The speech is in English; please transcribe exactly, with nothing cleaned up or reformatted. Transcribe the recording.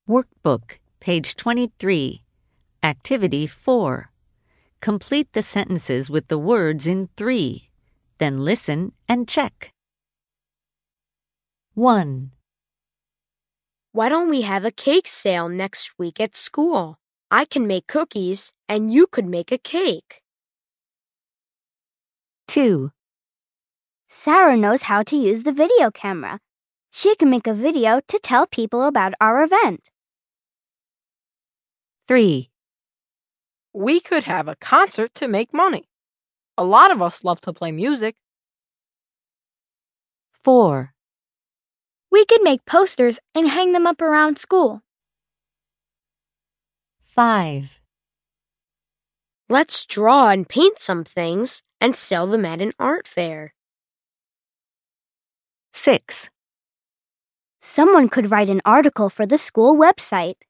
Workbook, page twenty-three. Activity four. Complete the sentences with the words in three. Then listen and check. one. Why don't we have a cake sale next week at school? I can make cookies and you could make a cake. two. Sarah knows how to use the video camera. She can make a video to tell people about our event. three. We could have a concert to make money. A lot of us love to play music. four. We could make posters and hang them up around school. five. Let's draw and paint some things and sell them at an art fair. six. Someone could write an article for the school website.